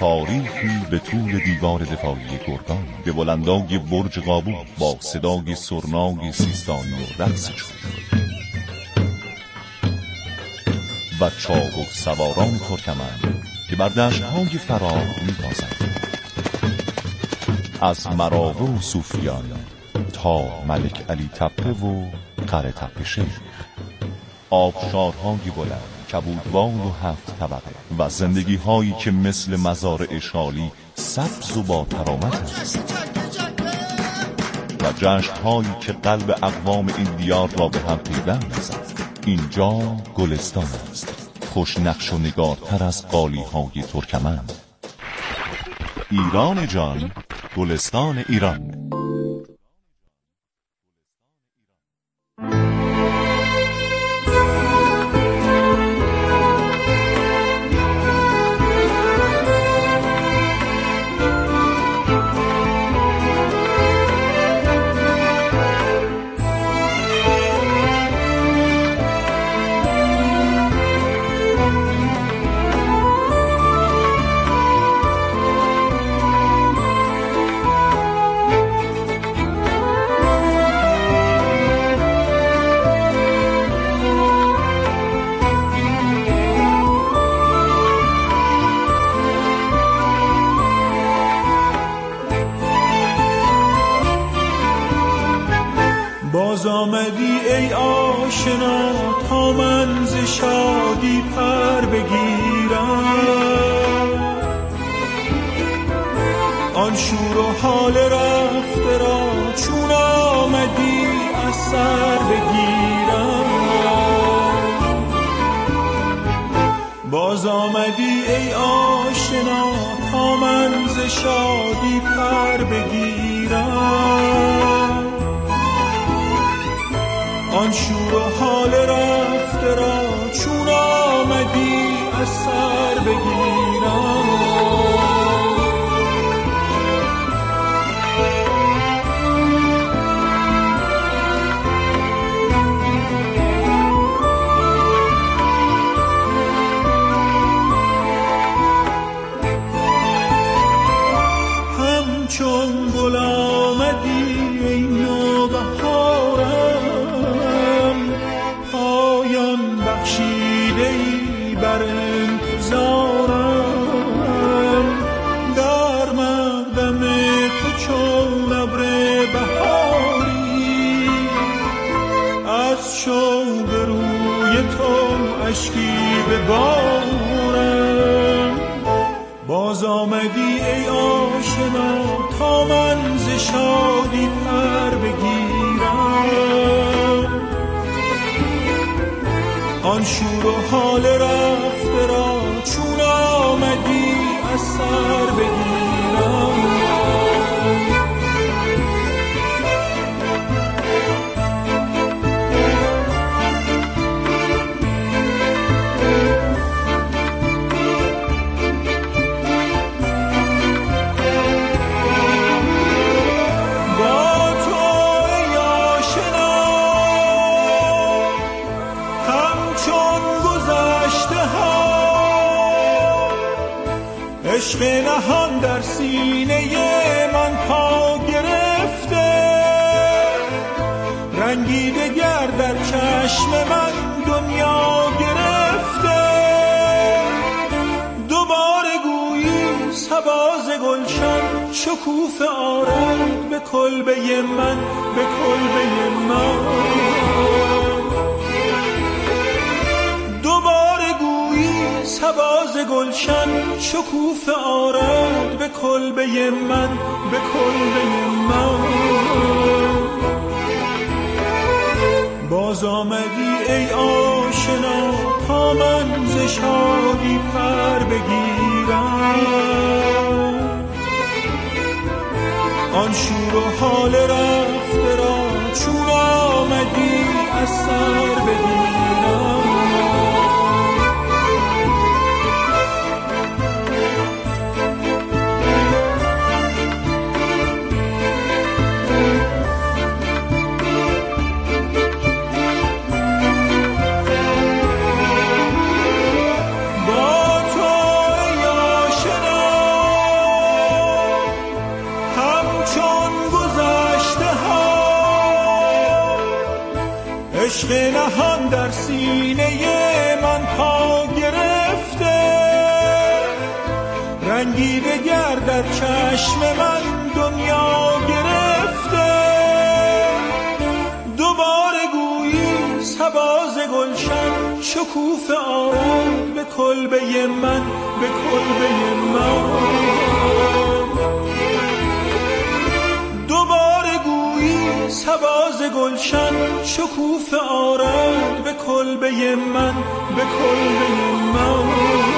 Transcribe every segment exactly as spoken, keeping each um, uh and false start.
تاریخی به طول دیوار دفاعی گرگان، به بلندای برج قابو با صدای سرنای سیستانی و رقص چوب و چابک سواران ترکمن که بر دشت‌های فراخ می‌تازند. از مراوه و صوفیان تا ملک علی تپه و قره تپه شیخ، آبشارهای بلند، کبودوال و هفت طبقه و زندگی‌هایی که مثل مزارع شالی سبز و با ترامت است و جشن‌هایی که قلب اقوام این دیار را به هم پیوند می‌زند. اینجا گلستان است، خوش نقش و نگارتر از قالی‌های ترکمن. ایران جان، گلستان ایران. باز آمدی ای آشنا تا من ز شادی پر بگیرم، آن شور و حال رفته را چون آمدی از سر بگیرم. باز آمدی ای آشنا تا من ز شادی پر بگیرم، آن شور و حال رفته را چون آمدی از سر بگیرم. همچون گل آمدی ای نوبهارم، پایان بخشیده‌ای بر انتظارم، در مقدم تو چون ابر بهاری، از شوق روی تو اشکی ببارم. باز آمدی ای آشنا تا من ز شادی پر بگیرم، آن شور و حال رفته را چون آمدی از سر بگیرم. عشق نهان در سینه من پا گرفته، رنگی دگر در چشم من دنیا گرفته. دوباره گویی سباز گلشن شکوفه آرد به کلبه من، به کلبه من. سباز گلشن شکوفه آرد به کلبه من، به کلبه من. باز آمدی ای آشنا تا من ز شادی پر بگیرم، آن شور و حال رفته را چون آمدی از سر بگیرم. با تو ای آشنا رنگی دگر در چشم من دنیا گرفته. دوباره گویی سباز گلشن شکوفه آرد به کلبه من، به کلبه من. دوباره گویی سباز گلشن شکوفه آرد به کلبه من، به کلبه من.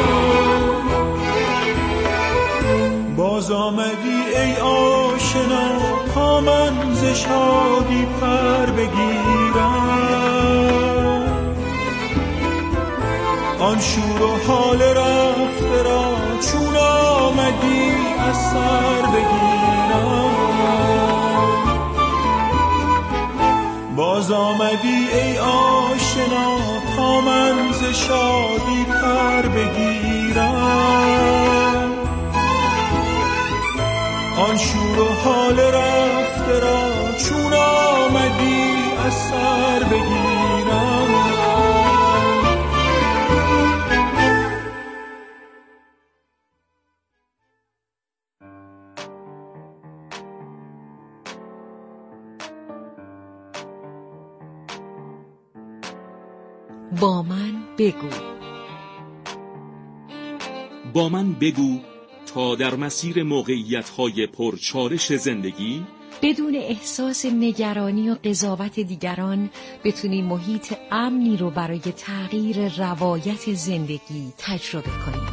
باز آمدی ای آشنا تا من ز شادی پر بگیرم، آن شور و حال رفته را چون آمدی از سر بگیرم. باز آمدی ای آشنا تا من ز شادی پر بگیرم، آن شور و حال رفته را چون آمدی از سر بگیرم. با من بگو. با من بگو تا در مسیر موقعیت‌های پرچالش زندگی بدون احساس نگرانی و قضاوت دیگران بتونیم محیط امنی رو برای تغییر روایت زندگی تجربه کنیم.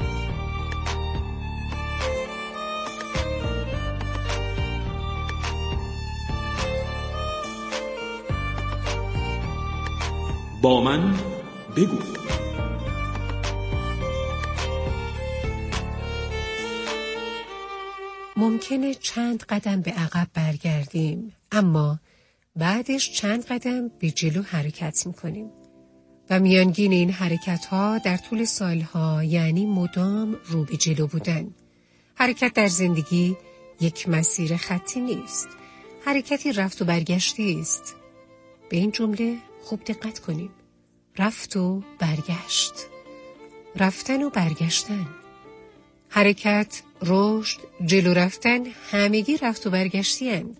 با من بگو. ممکنه چند قدم به عقب برگردیم، اما بعدش چند قدم به جلو حرکت میکنیم و میانگین این حرکت ها در طول سالها یعنی مدام رو به جلو بودن. حرکت در زندگی یک مسیر خطی نیست، حرکتی رفت و برگشتی است. به این جمله خوب دقت کنیم. رفت و برگشت، رفتن و برگشتن. حرکت، رشد، جلو رفتن همگی رفت و برگشتی هستند.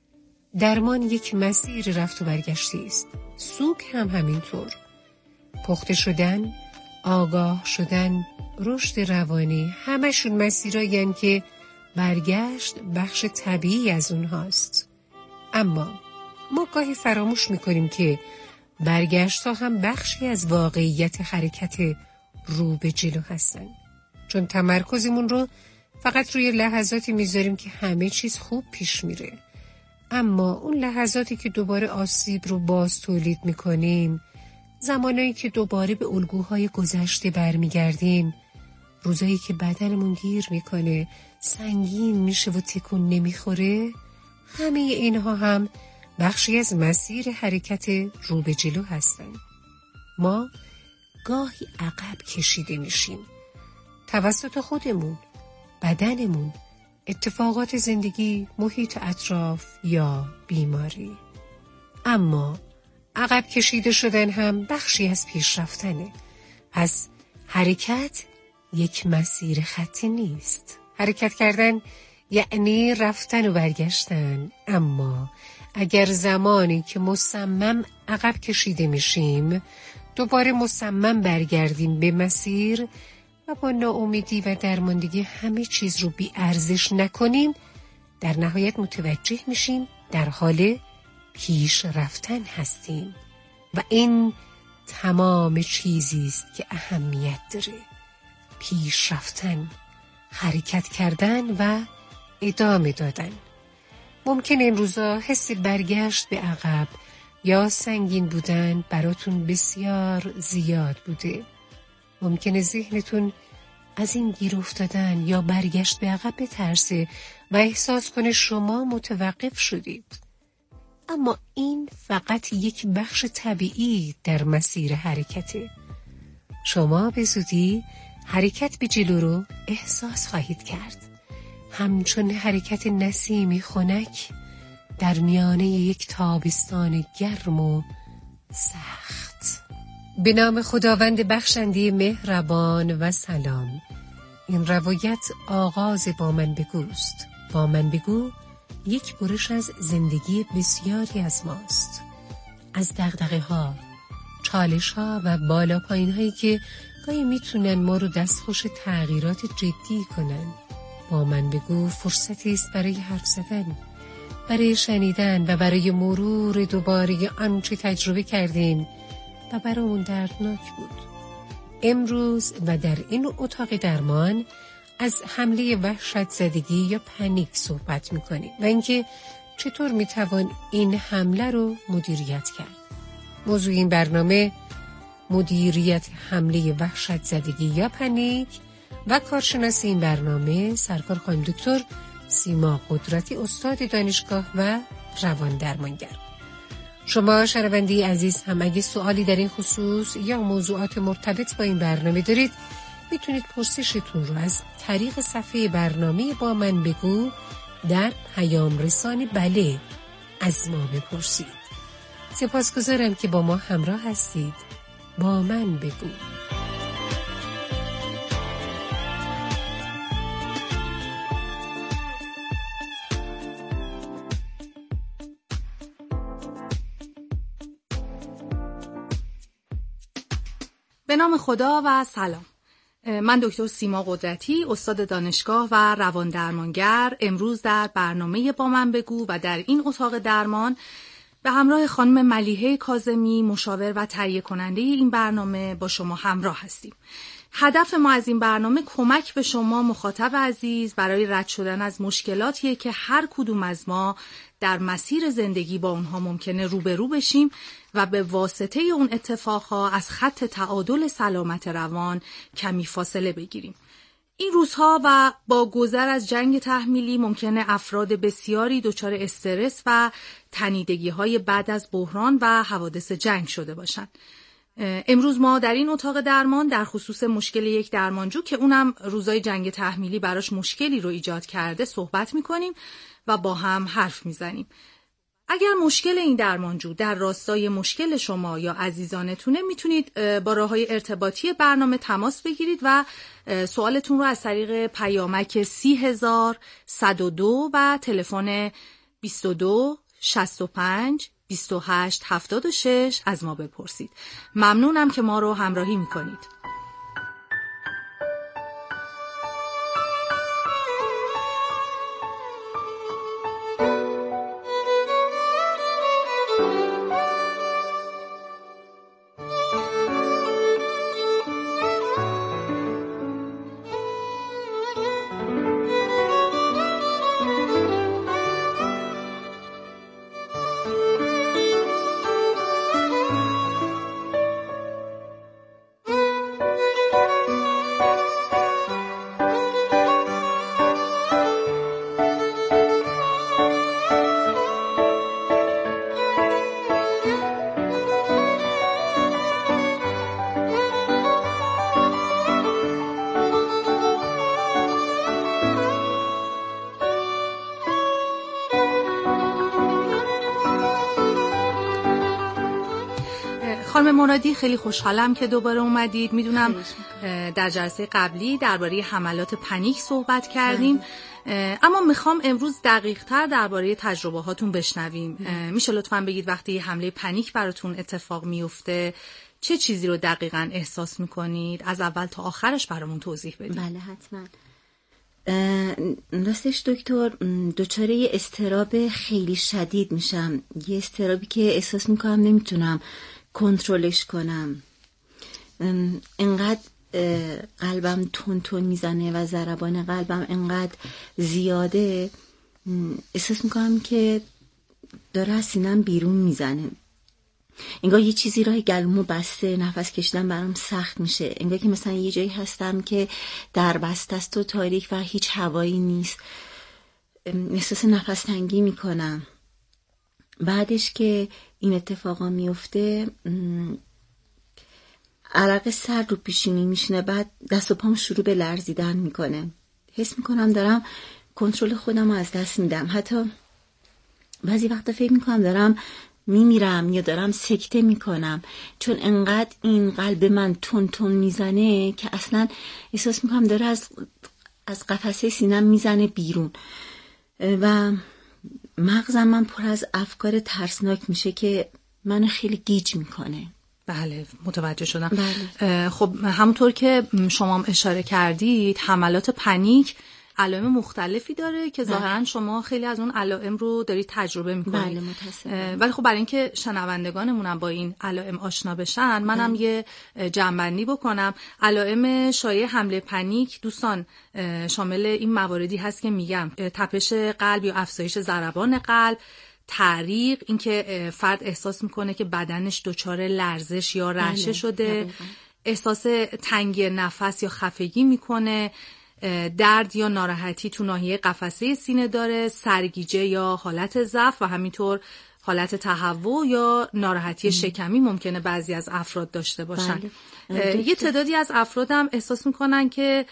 درمان یک مسیر رفت و برگشتی است. سوگ هم همینطور. پخته شدن، آگاه شدن، رشد روانی، همشون مسیرایی هستند که برگشت بخش طبیعی از اونهاست. اما ما گاهی فراموش میکنیم که برگشت ها هم بخشی از واقعیت حرکت رو به جلو هستن، چون تمرکزمون رو فقط روی لحظاتی میذاریم که همه چیز خوب پیش میره. اما اون لحظاتی که دوباره آسیب رو باز تولید میکنیم، زمانایی که دوباره به الگوهای گذشته برمیگردیم، روزایی که بدنمون گیر میکنه، سنگین میشه و تکون نمیخوره، همه اینها هم بخشی از مسیر حرکت رو به جلو هستن. ما گاهی عقب کشیده میشیم توسط خودمون، بدنمون، اتفاقات زندگی، محیط اطراف یا بیماری. اما عقب کشیده شدن هم بخشی از پیشرفتنه. پس حرکت یک مسیر خطی نیست. حرکت کردن یعنی رفتن و برگشتن. اما اگر زمانی که مصمم عقب کشیده میشیم دوباره مصمم برگردیم به مسیر و با ناامیدی و درماندگی همه چیز رو بی ارزش نکنیم، در نهایت متوجه میشیم در حال پیش رفتن هستیم و این تمام چیزی است که اهمیت داره. پیش رفتن، حرکت کردن و ادامه دادن. ممکن این روزا حس برگشت به عقب یا سنگین بودن براتون بسیار زیاد بوده. ممکنه ذهنتون از این گیر افتادن یا برگشت به عقب بترسه و احساس کنه شما متوقف شدید. اما این فقط یک بخش طبیعی در مسیر حرکته. شما به زودی حرکت به جلو رو احساس خواهید کرد، همچون حرکت نسیمی خنک در میانه یک تابستان گرم و سخت. به نام خداوند بخشنده مهربان و سلام. این روایت آغاز با من بگوست. با من بگو یک برش از زندگی بسیاری از ماست، از دغدغه ها، چالش ها و بالا پایین هایی که گاهی میتونن ما رو دستخوش تغییرات جدی کنن. با من بگو فرصتی است برای حرف زدن، برای شنیدن و برای مرور دوباره آنچه تجربه کردیم و برامون دردناک بود. امروز و در این اتاق درمان از حمله وحشت زدگی یا پنیک صحبت میکنیم و اینکه چطور میتوان این حمله رو مدیریت کرد. موضوع این برنامه مدیریت حمله وحشت زدگی یا پنیک و کارشناس این برنامه سرکار خانم دکتر سیما قدرتی، استاد دانشگاه و روان درمانگر. شما شنونده عزیز هم اگه سوالی در این خصوص یا موضوعات مرتبط با این برنامه دارید میتونید پرسشتون رو از طریق صفحه برنامه با من بگو در پیام رسان بله از ما بپرسید. سپاسگزارم که با ما همراه هستید. با من بگو. به نام خدا و سلام. من دکتر سیما قدرتی، استاد دانشگاه و روان درمانگر، امروز در برنامه با من بگو و در این اتاق درمان به همراه خانم ملیحه کاظمی، مشاور و تهیه کننده این برنامه با شما همراه هستیم. هدف ما از این برنامه کمک به شما مخاطب عزیز برای رد شدن از مشکلاتیه که هر کدوم از ما در مسیر زندگی با اونها ممکنه روبرو بشیم و به واسطه اون اتفاقها از خط تعادل سلامت روان کمی فاصله بگیریم. این روزها و با گذر از جنگ تحمیلی ممکنه افراد بسیاری دچار استرس و تنیدگی‌های بعد از بحران و حوادث جنگ شده باشند. امروز ما در این اتاق درمان در خصوص مشکل یک درمانجو که اونم روزای جنگ تحمیلی براش مشکلی رو ایجاد کرده صحبت می‌کنیم و با هم حرف می‌زنیم. اگر مشکل این درمانجو در راستای مشکل شما یا عزیزانتونه میتونید با راه‌های ارتباطی برنامه تماس بگیرید و سوالتون رو از طریق پیامک سی هزار صد و دو و تلفن بیست و دو شصت و پنج بیست و هشت هفتاد و شش از ما بپرسید. ممنونم که ما رو همراهی میکنید. خانم مرادی، خیلی خوشحالم که دوباره اومدید. میدونم در جلسه قبلی درباره حملات پنیک صحبت کردیم، اما میخوام امروز دقیق تر درباره تجربه هاتون بشنویم. میشه لطفاً بگید وقتی حمله پنیک براتون اتفاق میفته چه چیزی رو دقیقاً احساس میکنید؟ از اول تا آخرش برامون توضیح بدید. بله حتما. راستش دکتر، دچار یه اضطراب خیلی شدید میشم، یه اضطرابی که احساس میکنم نمیتونم کنترلش کنم. انقدر قلبم تون تون میزنه و ضربان قلبم انقدر زیاده، احساس میکنم که داره از سینم بیرون میزنه. انگار یه چیزی راه گلومو بسته، نفس کشیدن برام سخت میشه. انگار که مثلا یه جایی هستم که در بسته است و تاریک و هیچ هوایی نیست. احساس نفس تنگی میکنم. بعدش که این اتفاقا میفته، عرق سر رو پیشونی میشینه، بعد دست و پام شروع به لرزیدن میکنه. حس میکنم دارم کنترل خودم رو از دست میدم. حتی بعضی وقتا فکر میکنم دارم میمیرم یا دارم سکته میکنم، چون انقدر این قلب من تون تون میزنه که اصلا احساس میکنم داره از از قفسه سینم میزنه بیرون و مغزم من پر از افکار ترسناک میشه که منو خیلی گیج میکنه. بله متوجه شدم. بله. خب همونطور که شما هم اشاره کردید حملات پنیک علائم مختلفی داره که ظاهرا شما خیلی از اون علائم رو دارید تجربه میکنید. بله متاسفم. ولی خب برای اینکه شنوندگانمونم با این علائم آشنا بشن منم یه جمع‌بندی بکنم. علائم شایع حمله پنیک دوستان شامل این مواردی هست که میگم: تپش قلب یا افزایش ضربان قلب، تعریق، اینکه فرد احساس میکنه که بدنش دچار لرزش یا رعشه بله. شده، احساس تنگی نفس یا خفگی میکنه، درد یا ناراحتی تو ناحیه قفسه سینه داره، سرگیجه یا حالت ضعف و همینطور حالت تهوع یا ناراحتی شکمی ممکنه بعضی از افراد داشته باشن. بله. یه تعدادی از افراد هم احساس میکنن که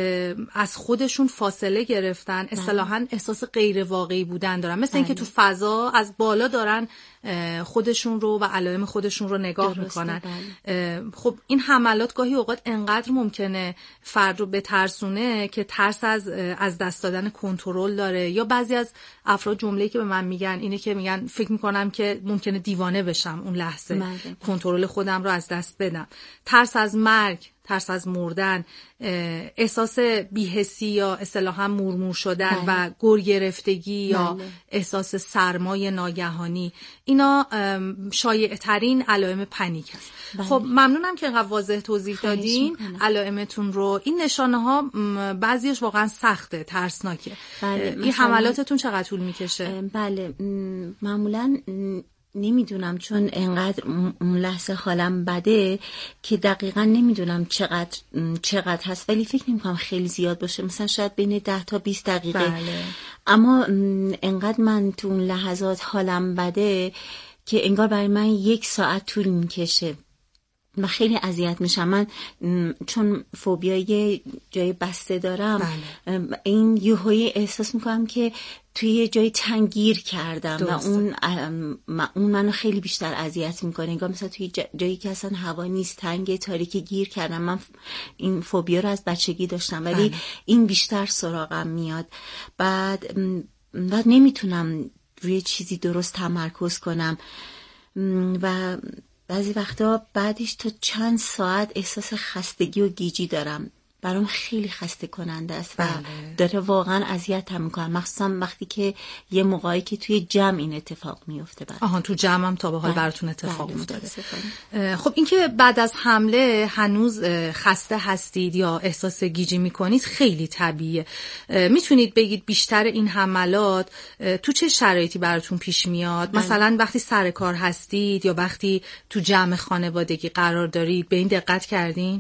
از خودشون فاصله گرفتن، اصطلاحاً احساس غیر واقعی بودن دارن، مثل اینکه تو فضا از بالا دارن خودشون رو و علائم خودشون رو نگاه میکنن. بله. خب این حملات گاهی اوقات انقدر ممکنه فرد رو بترسونه که ترس از از دست دادن کنترل داره، یا بعضی از افراد جمله‌ای که به من میگن اینه که میگن فکر میکنم که ممکنه دیوانه بشم اون لحظه، بله. کنترل خودم رو از دست بدم. ترس از مرگ، ترس از مردن، احساس بی‌حسی یا اصطلاحاً مورمور شدن بله. و گر گرفتگی بله. یا احساس سرمای ناگهانی، اینا شایع ترین علائم پنیک هست. بله. خب ممنونم که انقدر واضح توضیح دادین علائمتون رو. این نشانه ها بعضیش واقعا سخته، ترسناکه. بله. این حملاتتون چقدر طول میکشه؟ بله معمولاً نمیدونم، چون انقدر اون لحظه حالم بده که دقیقا نمیدونم چقدر چقدر هست، ولی فکر نمیکنم خیلی زیاد باشه، مثلا شاید بین ده تا بیست دقیقه. بله. اما انقدر من تو اون لحظات حالم بده که انگار برای من یک ساعت طول میکشه. من خیلی اذیت میشم. من چون فوبیای جای بسته دارم. بله. این یهویی احساس میکنم که توی یه جای تنگیر کردم درسته. و اون اون منو خیلی بیشتر اذیت میکنه. انگار مثلا توی جایی که اصلا هوا نیست، تنگ تاریک گیر کردم. من این فوبیا رو از بچگی داشتم ولی بله. این بیشتر سراغم میاد. بعد بعد نمیتونم روی چیزی درست تمرکز کنم و بعضی وقتا بعدش تا چند ساعت احساس خستگی و گیجی دارم. برام خیلی خسته کننده است و بله. داره واقعا اذیتم میکنه، مخصوصا وقتی که یه موقعی که توی جمع این اتفاق میفته. بله. آها تو جمع هم تا به حال براتون اتفاق بله. افتاده. خب این که بعد از حمله هنوز خسته هستید یا احساس گیجی میکنید خیلی طبیعیه. میتونید بگید بیشتر این حملات تو چه شرایطی براتون پیش میاد؟ بله. مثلا وقتی سر کار هستید یا وقتی تو جمع خانوادگی قرار دارید؟ به این دقت کردین؟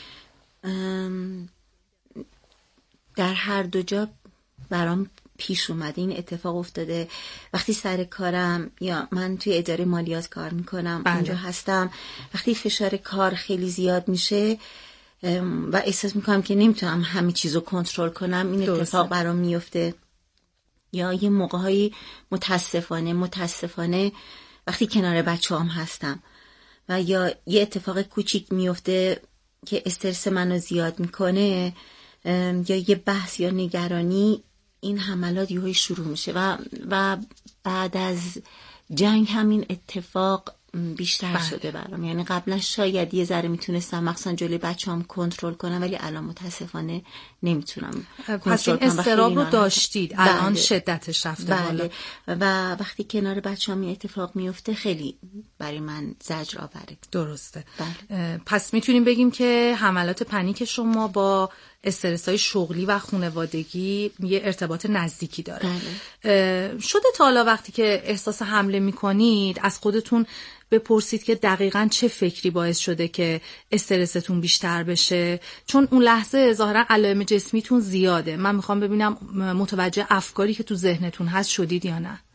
در هر دو جا برام پیش اومده این اتفاق افتاده. وقتی سر کارم یا من توی اداره مالیات کار میکنم بله. اونجا هستم، وقتی فشار کار خیلی زیاد میشه و احساس میکنم که نمیتونم همه چیزو کنترل کنم، این اتفاق درسته. برام میفته. یا یه موقعهایی متاسفانه متاسفانه وقتی کنار بچه هم هستم و یا یه اتفاق کوچیک میفته که استرس منو زیاد میکنه یا یه بحث یا نگرانی، این حملات یهویی شروع میشه و و بعد از جنگ همین اتفاق بیشتر بله. شده برام. یعنی قبلا شاید یه ذره میتونستم مخصوصا جلوی بچه‌ام کنترل کنم ولی الان متاسفانه نمیتونم. پس این اضطراب رو داشتید بله. الان شدتش رفته بله. بالا و وقتی کنار بچه‌ام این اتفاق میفته خیلی برای من زجر آوره. درسته. بله. پس میتونیم بگیم که حملات پنیک شما با استرس‌های شغلی و خانوادگی یه ارتباط نزدیکی داره. بله. شده تا حالا وقتی که احساس حمله میکنید از خودتون بپرسید که دقیقاً چه فکری باعث شده که استرستون بیشتر بشه؟ چون اون لحظه ظاهرا علائم جسمیتون زیاده. من میخوام ببینم متوجه افکاری که تو ذهنتون هست شدید یا نه؟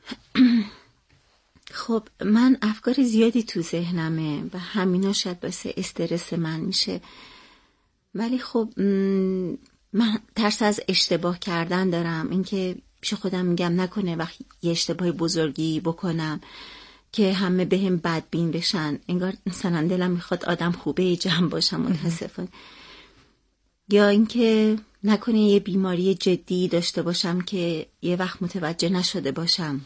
خب من افکار زیادی تو ذهنمه و همینا شاید باعث استرس من میشه، ولی خب من ترس از اشتباه کردن دارم. اینکه پیش خودم میگم نکنه وقتی یه اشتباه بزرگی بکنم که همه به هم بدبین بشن، انگار مثلا دلم میخواد آدم خوبه جمع باشم متاسفانه. یا اینکه نکنه یه بیماری جدی داشته باشم که یه وقت متوجه نشده باشم.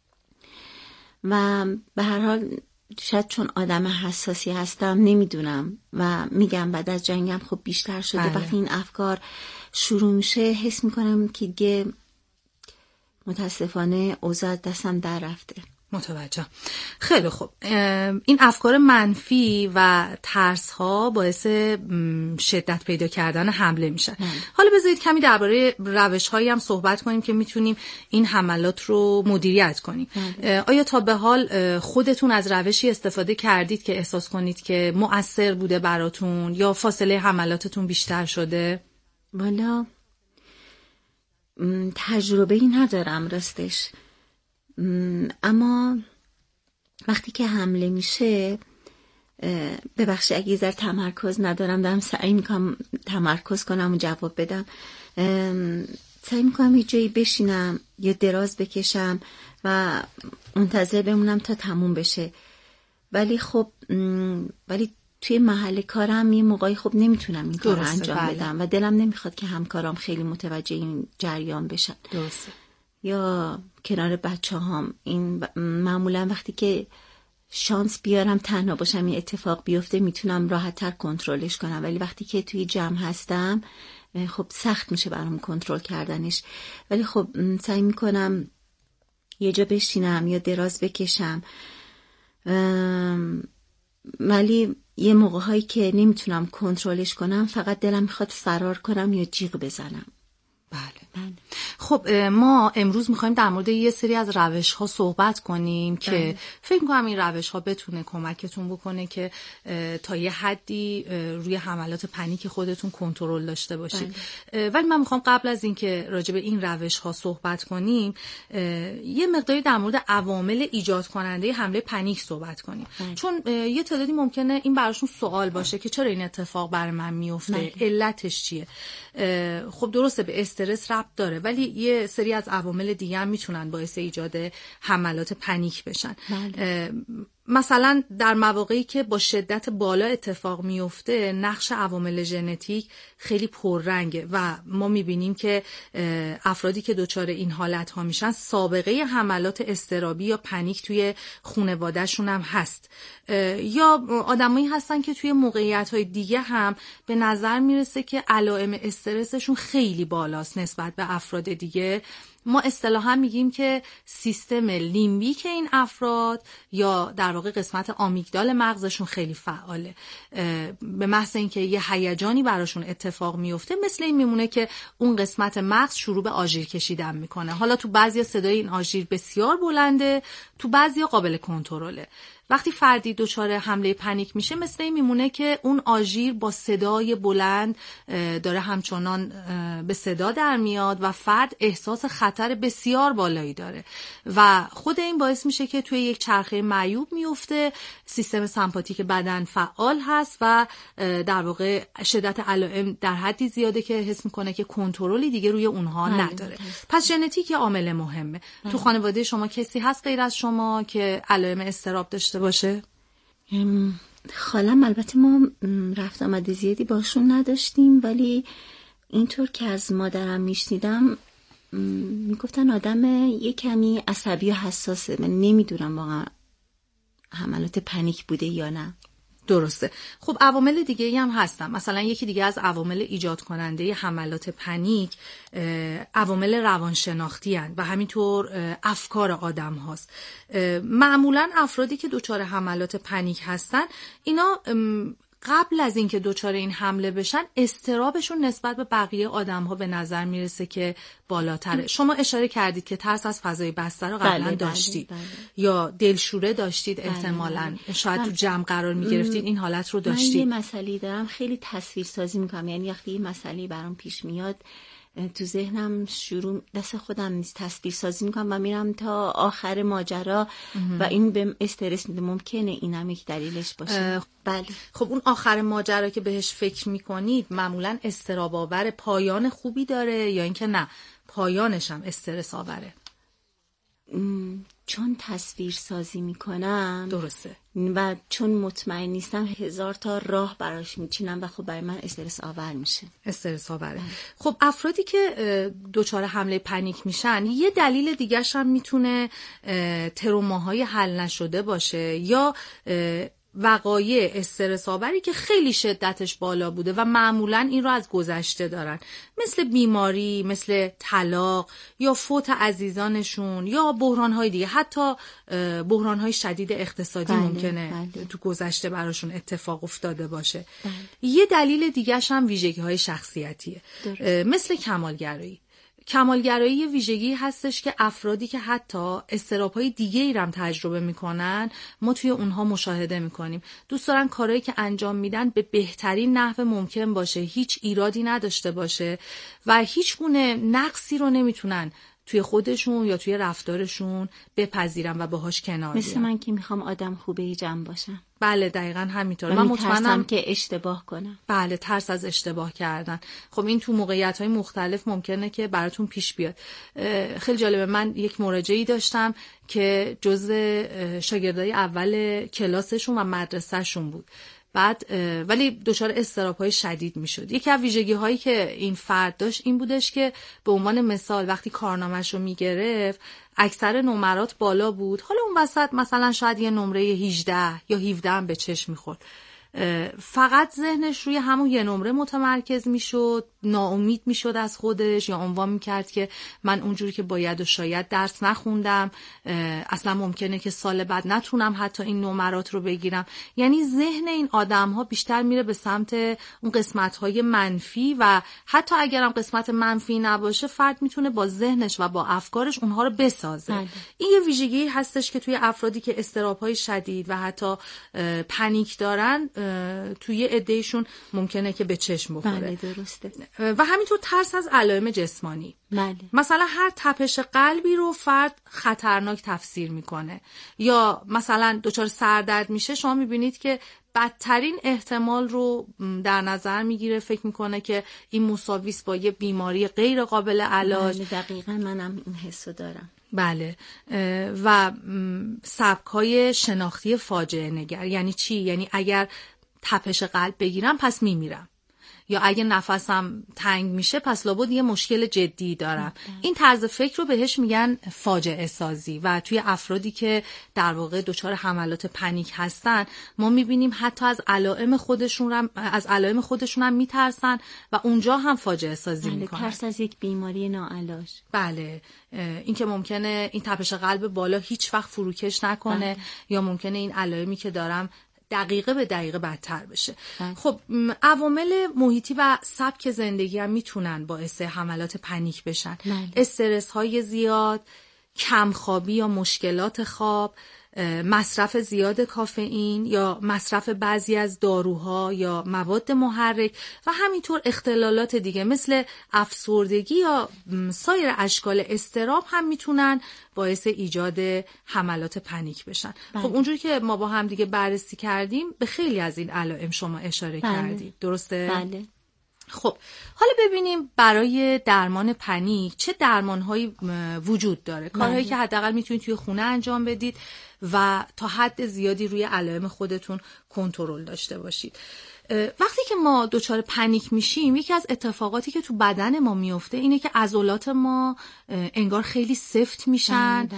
و به هر حال شاید چون آدم حساسی هستم نمیدونم و میگم بعد از جنگم خب بیشتر شده. بله. وقتی این افکار شروع میشه حس میکنم که دیگه متاسفانه اوضاع دستم در رفته. متوجه. خیلی خوب. این افکار منفی و ترس ها باعث شدت پیدا کردن حمله میشن. نه. حالا بذارید کمی درباره روش هایی هم صحبت کنیم که میتونیم این حملات رو مدیریت کنیم. نه. آیا تا به حال خودتون از روشی استفاده کردید که احساس کنید که مؤثر بوده براتون یا فاصله حملاتتون بیشتر شده؟ والا تجربه ای ندارم راستش، اما وقتی که حمله میشه ببخشید اگه یه تمرکز ندارم دارم سعی میکنم تمرکز کنم و جواب بدم. سعی میکنم یه جایی بشینم یا دراز بکشم و منتظر بمونم تا تموم بشه. ولی خب ولی توی محل کارم یه موقعی خب نمیتونم این کار رو انجام بله. بدم و دلم نمیخواد که همکارام خیلی متوجه این جریان بشن. درسته. یا کنار بچه هم این معمولا وقتی که شانس بیارم تنها باشم این اتفاق بیفته میتونم راحت تر کنترلش کنم، ولی وقتی که توی جمع هستم خب سخت میشه برام کنترل کردنش. ولی خب سعی میکنم یه جا بشینم یا دراز بکشم، ولی یه موقع هایی که نمیتونم کنترلش کنم فقط دلم میخواد فرار کنم یا جیغ بزنم. بله. بله. خب ما امروز میخوایم در مورد یه سری از روش ها صحبت کنیم که بله. فکر میکنم این روش ها بتونه کمکتون بکنه که تا یه حدی روی حملات پنیک خودتون کنترل داشته باشید. بله. ولی من میخوام قبل از اینکه راجع به این روش ها صحبت کنیم یه مقداری در مورد عوامل ایجاد کننده حمله پنیک صحبت کنیم. بله. چون یه تعدادی ممکنه این براشون سوال باشه که چرا این اتفاق برای من میفته؟ بله. علتش چیه؟ خب درسته به استرس ربط داره، ولی یه سری از عوامل دیگه هم میتونن باعث ایجاد حملات پنیک بشن. بله. مثلا در مواقعی که با شدت بالا اتفاق میفته نقش عوامل ژنتیک خیلی پررنگه و ما میبینیم که افرادی که دچار این حالت ها میشن سابقه حملات اضطرابی یا پنیک توی خانواده‌شون هم هست، یا آدمایی هستن که توی موقعیت های دیگه هم به نظر میرسه که علائم استرسشون خیلی بالاست نسبت به افراد دیگه. ما اصطلاحاً میگیم که سیستم لیمبیک این افراد یا در واقع قسمت آمیگدال مغزشون خیلی فعاله. به محض اینکه یه هیجانی براشون اتفاق میفته مثل این میمونه که اون قسمت مغز شروع به آژیر کشیدن میکنه. حالا تو بعضی صدای این آژیر بسیار بلنده، تو بعضی قابل کنترله. وقتی فردی دچار حمله پنیک میشه مثل این میمونه که اون آژیر با صدای بلند داره همچنان به صدا در میاد و فرد احساس خطر بسیار بالایی داره و خود این باعث میشه که توی یک چرخه معیوب میفته، سیستم سمپاتیک بدن فعال هست و در واقع شدت علائم در حدی زیاده که حس میکنه که کنترلی دیگه روی اونها نداره. پس ژنتیک یه عامل مهمه. تو خانواده شما کسی هست غیر از شما که علائم اضطراب داشته باشه؟ خالم البته ما رفت آمد زیادی باشون نداشتیم، ولی اینطور که از مادرم میشنیدم میگفتن آدم یه کمی عصبی و حساسه. من نمیدونم واقعا حملات پنیک بوده یا نه. درسته. خب عوامل دیگه ای هم هستن. مثلا یکی دیگه از عوامل ایجاد کننده حملات پنیک عوامل روانشناختی هستند و همینطور افکار آدم هاست. معمولا افرادی که دچار حملات پنیک هستن اینا قبل از اینکه دچار این حمله بشن اضطرابشون نسبت به بقیه آدم‌ها به نظر میرسه که بالاتره. شما اشاره کردید که ترس از فضای بسته رو قبلا بله، داشتید بله، بله. یا دلشوره داشتید احتمالاً بله، بله. شاید تو جمع قرار میگرفتید این حالت رو داشتید. من یه مسئله دارم خیلی تصویر سازی میکنم، یعنی وقتی یه مسئله برام پیش میاد تو ذهنم شروع دست خودم نیست تصویر سازی میکنم و میرم تا آخر ماجرا و این به استرس میده. ممکنه اینم یک دلیلش باشه. بله. خب اون آخر ماجرا که بهش فکر میکنید معمولا اضطراب آور پایان خوبی داره یا اینکه نه پایانش هم استرس آوره؟ چون تصویر سازی میکنم درسته و چون مطمئن نیستم هزار تا راه براش میچینم و خب برای من استرس آور میشه. استرس آوره. خب افرادی که دچار حمله پنیک میشن یه دلیل دیگه‌ش هم میتونه تروماهای حل نشده باشه یا وقایع استرس آوری که خیلی شدتش بالا بوده و معمولا این رو از گذشته دارن، مثل بیماری، مثل طلاق یا فوت عزیزانشون یا بحران‌های دیگه، حتی بحران‌های شدید اقتصادی بله، ممکنه بله. تو گذشته براشون اتفاق افتاده باشه. بله. یه دلیل دیگه‌ش هم ویژگی‌های شخصیتیه، مثل کمالگرایی. کمالگرایی یه ویژگی هستش که افرادی که حتی اضطراب‌های دیگه‌ای رو هم تجربه میکنن ما توی اونها مشاهده میکنیم. دوست دارن کارهایی که انجام میدن به بهترین نحو ممکن باشه، هیچ ایرادی نداشته باشه و هیچ گونه نقصی رو نمیتونن توی خودشون یا توی رفتارشون بپذیرن و باهاش کنار بیان. مثل من که میخوام آدم خوبه جمع باشم. بله دقیقاً همینطور. من مطمئنم که اشتباه کنم. بله، ترس از اشتباه کردن. خب این تو موقعیت‌های مختلف ممکنه که براتون پیش بیاد. خیلی جالبه، من یک مراجعه‌ای داشتم که جزء شاگردای اول کلاسشون و مدرسه‌شون بود. بعد ولی دچار اضطراب‌های شدید میشد. یکی از ویژگی‌هایی که این فرد داشت این بودش که به عنوان مثال وقتی کارنامه‌ش رو میگرفت اکثر نمرات بالا بود، حالا اون وسط مثلا شاید یه نمره هجده یا هفده هم به چشم میخورد، فقط ذهنش روی همون یه نمره متمرکز میشد، ناامید میشد از خودش یا عنوان میکرد که من اونجوری که باید و شاید درس نخوندم، اصلا ممکنه که سال بعد نتونم حتی این نمرات رو بگیرم. یعنی ذهن این آدم ها بیشتر میره به سمت اون قسمت های منفی و حتی اگرم قسمت منفی نباشه فرد میتونه با ذهنش و با افکارش اونها رو بسازه. بله. این یه ویژگی هستش که توی افرادی که اضطراب های شدید و حتی پنیک دارن توی عده‌شون ممکنه که به چشم بخوره. بله درسته. و همینطور ترس از علائم جسمانی. بله. مثلا هر تپش قلبی رو فرد خطرناک تفسیر میکنه، یا مثلا دچار سردرد میشه شما میبینید که بدترین احتمال رو در نظر میگیره، فکر میکنه که این مساوی است با یه بیماری غیر قابل علاج. بله دقیقاً منم این حسو دارم. بله. و سبک‌های شناختی فاجعه نگر یعنی چی؟ یعنی اگر تپش قلب بگیرم پس میمیرم، یا اگه نفسم تنگ میشه پس لابد یه مشکل جدی دارم. این طرز فکر رو بهش میگن فاجعه سازی و توی افرادی که در واقع دچار حملات پنیک هستن ما میبینیم حتی از علائم خودشون هم از علائم خودشون هم میترسن و اونجا هم فاجعه سازی بله، میکنن. ترس از یک بیماری ناعلاج. بله، این که ممکنه این تپش قلب بالا هیچ وقت فروکش نکنه. بله. یا ممکنه این علائمی که دارم دقیقه به دقیقه بدتر بشه. بله. خب عوامل محیطی و سبک زندگی هم میتونن باعث حملات پنیک بشن. بله. استرس های زیاد، کمخوابی یا مشکلات خواب، مصرف زیاد کافئین یا مصرف بعضی از داروها یا مواد محرک و همینطور اختلالات دیگه مثل افسردگی یا سایر اشکال اضطراب هم میتونن باعث ایجاد حملات پنیک بشن. بله. خب اونجوری که ما با هم دیگه بررسی کردیم به خیلی از این علائم شما اشاره بله. کردید، درسته؟ بله. خب حالا ببینیم برای درمان پنیک چه درمانهایی وجود داره، کارهایی که حداقل میتونید توی خونه انجام بدید و تا حد زیادی روی علائم خودتون کنترل داشته باشید. وقتی که ما دچار پنیک میشیم یکی از اتفاقاتی که تو بدن ما میفته اینه که عضلات ما انگار خیلی سفت میشن،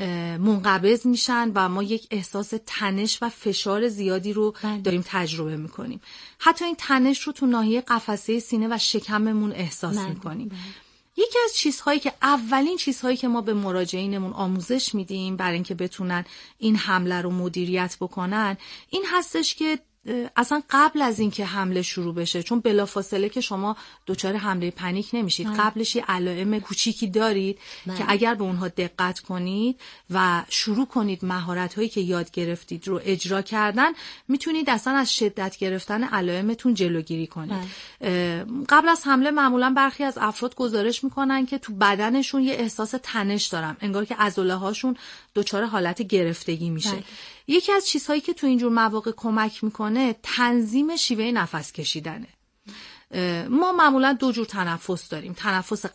منقبض میشن و ما یک احساس تنش و فشار زیادی رو داریم تجربه میکنیم. حتی این تنش رو تو ناحیه قفسه سینه و شکممون احساس میکنیم. یکی از چیزهایی که اولین چیزهایی که ما به مراجعینمون آموزش میدیم برای اینکه بتونن این حمله رو مدیریت بکنن این هستش که اصلا قبل از اینکه حمله شروع بشه، چون بلافاصله که شما دچار حمله پنیک نمیشید، من. قبلش یه علائم کوچیکی دارید من. که اگر به اونها دقت کنید و شروع کنید مهارت‌هایی که یاد گرفتید رو اجرا کردن میتونید اصلا از شدت گرفتن علائمتون جلوگیری کنید. قبل از حمله معمولا برخی از افراد گزارش میکنن که تو بدنشون یه احساس تنش دارن، انگار که عضله‌هاشون دچار حالت گرفتگی میشه. بله. یکی از چیزهایی که تو اینجور مواقع کمک میکنه تنظیم شیوه نفس کشیدنه. ما معمولا دو جور تنفس داریم، تنفس